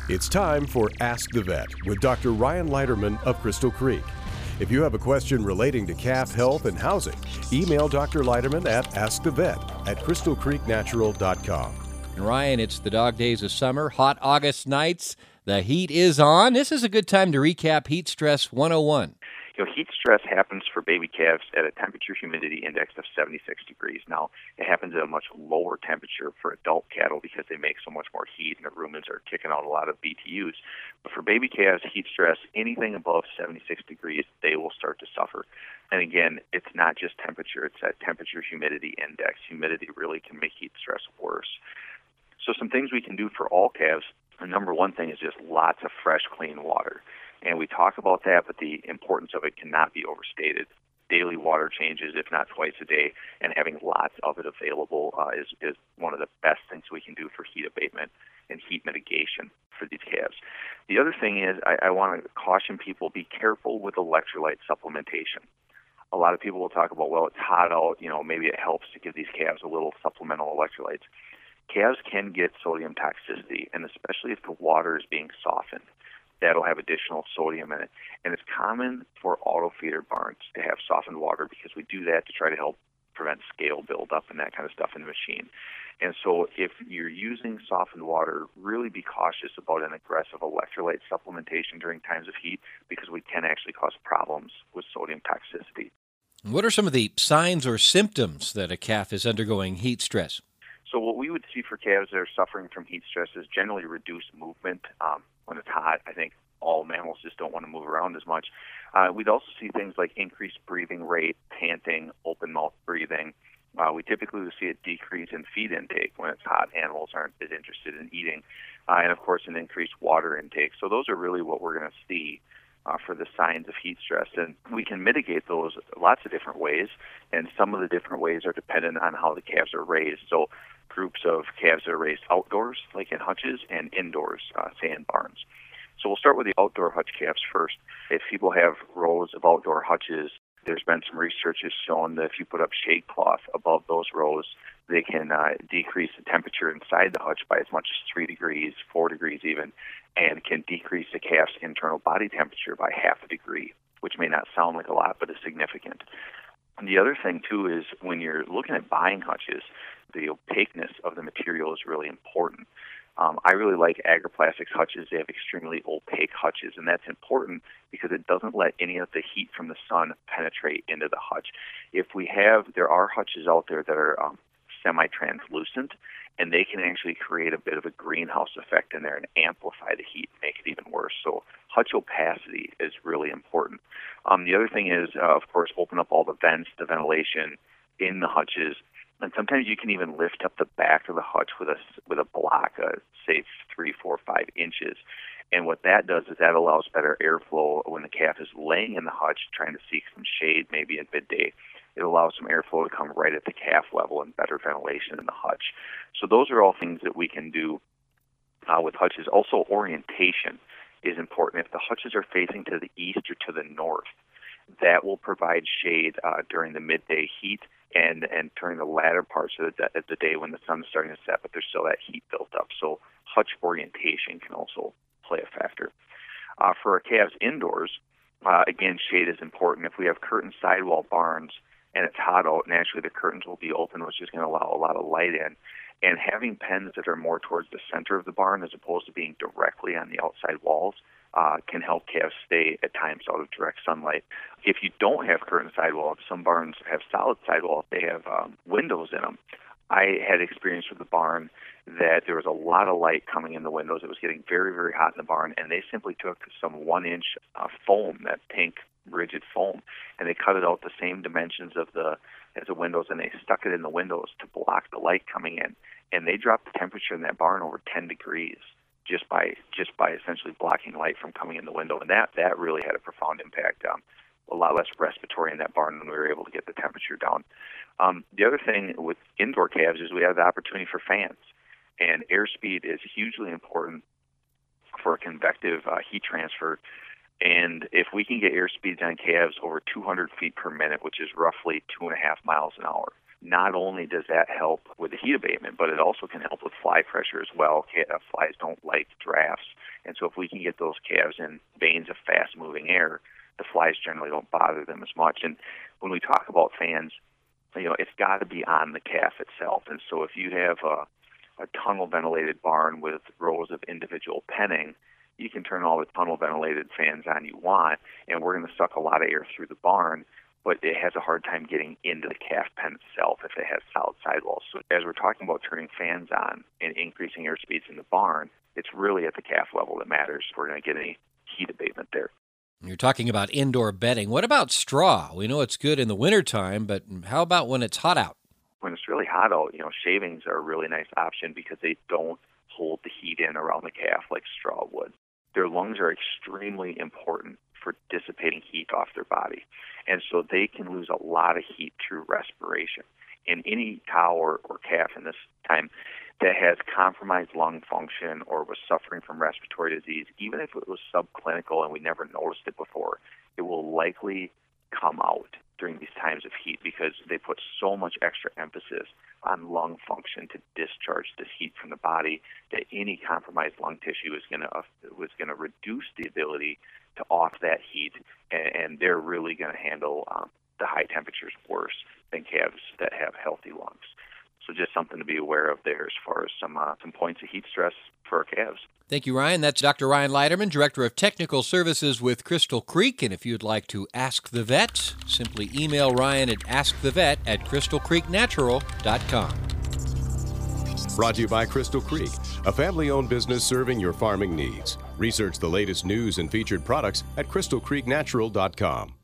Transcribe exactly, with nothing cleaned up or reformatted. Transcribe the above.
It's time for Ask the Vet with Doctor Ryan Leiterman of Crystal Creek. If you have a question relating to calf health and housing, email Doctor Leiterman at askthevet at crystal creek natural dot com. And Ryan, it's the dog days of summer, hot August nights. The heat is on. This is a good time to recap Heat Stress one oh one. You know, heat stress happens for baby calves at a temperature humidity index of seventy-six degrees. Now, it happens at a much lower temperature for adult cattle because they make so much more heat and the rumens are kicking out a lot of B T Us. But for baby calves, heat stress, anything above seventy-six degrees, they will start to suffer. And again, it's not just temperature, it's that temperature humidity index. Humidity really can make heat stress worse. So some things we can do for all calves, the number one thing is just lots of fresh, clean water. And we talk about that, but the importance of it cannot be overstated. Daily water changes, if not twice a day, and having lots of it available uh, is, is one of the best things we can do for heat abatement and heat mitigation for these calves. The other thing is I, I want to caution people, be careful with electrolyte supplementation. A lot of people will talk about, well, it's hot out, you know, maybe it helps to give these calves a little supplemental electrolytes. Calves can get sodium toxicity, and especially if the water is being softened. That'll have additional sodium in it. And it's common for auto feeder barns to have softened water because we do that to try to help prevent scale buildup and that kind of stuff in the machine. And so if you're using softened water, really be cautious about an aggressive electrolyte supplementation during times of heat because we can actually cause problems with sodium toxicity. What are some of the signs or symptoms that a calf is undergoing heat stress? So what we would see for calves that are suffering from heat stress is generally reduced movement. Um, when it's hot, I think all mammals just don't want to move around as much. Uh, we'd also see things like increased breathing rate, panting, open mouth breathing. Uh, we typically will see a decrease in feed intake when it's hot. Animals aren't as interested in eating. Uh, and, of course, an increased water intake. So those are really what we're going to see uh, for the signs of heat stress. And we can mitigate those lots of different ways, and some of the different ways are dependent on how the calves are raised. So groups of calves that are raised outdoors, like in hutches, and indoors, uh, say in barns. So we'll start with the outdoor hutch calves first. If people have rows of outdoor hutches, there's been some research that's shown that if you put up shade cloth above those rows, they can uh, decrease the temperature inside the hutch by as much as three degrees, four degrees even, and can decrease the calf's internal body temperature by half a degree, which may not sound like a lot, but is significant. And the other thing, too, is when you're looking at buying hutches, the opaqueness of the material is really important. Um, I really like Agriplastics hutches. They have extremely opaque hutches, and that's important because it doesn't let any of the heat from the sun penetrate into the hutch. If we have, there are hutches out there that are um, semi-translucent, and they can actually create a bit of a greenhouse effect in there and amplify the heat, make it even worse. So hutch opacity is really important. Um, the other thing is, uh, of course, open up all the vents, the ventilation in the hutches. And sometimes you can even lift up the back of the hutch with a, with a block, uh, say three, four, five inches. And what that does is that allows better airflow when the calf is laying in the hutch trying to seek some shade, maybe at midday. It allows some airflow to come right at the calf level and better ventilation in the hutch. So those are all things that we can do uh, with hutches. Also, orientation is important. If the hutches are facing to the east or to the north, that will provide shade uh, during the midday heat and, and during the latter parts of the, of the day when the sun's starting to set, but there's still that heat built up. So hutch orientation can also play a factor. Uh, for our calves indoors, uh, again, shade is important. If we have curtain sidewall barns and it's hot out, naturally the curtains will be open, which is going to allow a lot of light in. And having pens that are more towards the center of the barn as opposed to being directly on the outside walls uh, can help calves stay at times out of direct sunlight. If you don't have curtain sidewalls, some barns have solid sidewalls. They have um, windows in them. I had experience with the barn that there was a lot of light coming in the windows. It was getting very, very hot in the barn, and they simply took some one-inch uh, foam, that pink rigid foam, and they cut it out the same dimensions of the as the windows, and they stuck it in the windows to block the light coming in. And they dropped the temperature in that barn over ten degrees just by just by essentially blocking light from coming in the window. And that, that really had a profound impact. Um, a lot less respiratory in that barn when we were able to get the temperature down. Um, the other thing with indoor calves is we have the opportunity for fans. And airspeed is hugely important for a convective uh, heat transfer. And if we can get airspeeds on calves over two hundred feet per minute, which is roughly two and a half miles an hour, not only does that help with the heat abatement, but it also can help with fly pressure as well. Flies don't like drafts, And so if we can get those calves in veins of fast-moving air, the flies generally don't bother them as much. And when we talk about fans, you know, it's got to be on the calf itself. And so if you have a, a tunnel-ventilated barn with rows of individual penning, you can turn all the tunnel-ventilated fans on you want, and we're going to suck a lot of air through the barn, but it has a hard time getting into the calf pen itself if it has solid sidewalls. So as we're talking about turning fans on and increasing air speeds in the barn, it's really at the calf level that matters if we're going to get any heat abatement there. You're talking about indoor bedding. What about straw? We know it's good in the wintertime, but how about when it's hot out? When it's really hot out, you know, shavings are a really nice option because they don't hold the heat in around the calf like straw would. Their lungs are extremely important for dissipating heat off their body. And so they can lose a lot of heat through respiration. And any cow or, or calf in this time that has compromised lung function or was suffering from respiratory disease, even if it was subclinical and we never noticed it before, it will likely come out during these times of heat because they put so much extra emphasis on lung function to discharge this heat from the body that any compromised lung tissue is going to uh, was going to reduce the ability to off that heat, and, and they're really going to handle um, the high temperatures worse than calves that have healthy lungs. So just something to be aware of there as far as some uh, some points of heat stress for our calves. Thank you, Ryan. That's Doctor Ryan Leiterman, Director of Technical Services with Crystal Creek. And if you'd like to ask the vet, simply email Ryan at askthevet at crystal creek natural dot com. Brought to you by Crystal Creek, a family-owned business serving your farming needs. Research the latest news and featured products at crystal creek natural dot com.